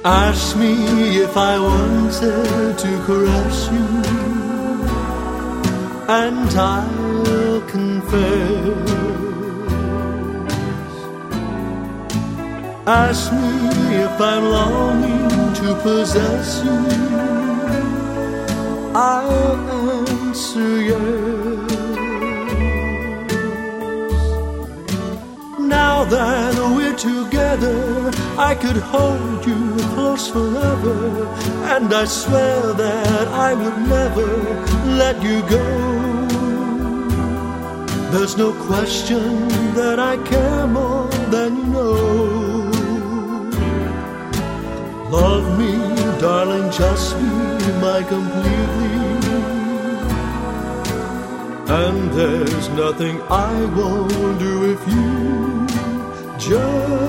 Ask me if I wanted to caress you, and I'll confess. Ask me if I'm longing to possess you, I'll answer yes. Now that we're together, I could hold you close forever, and I swear that I would never let you go. There's no question that I care more than you know. Love me, darling, just be my completely, and there's nothing I won't do if you just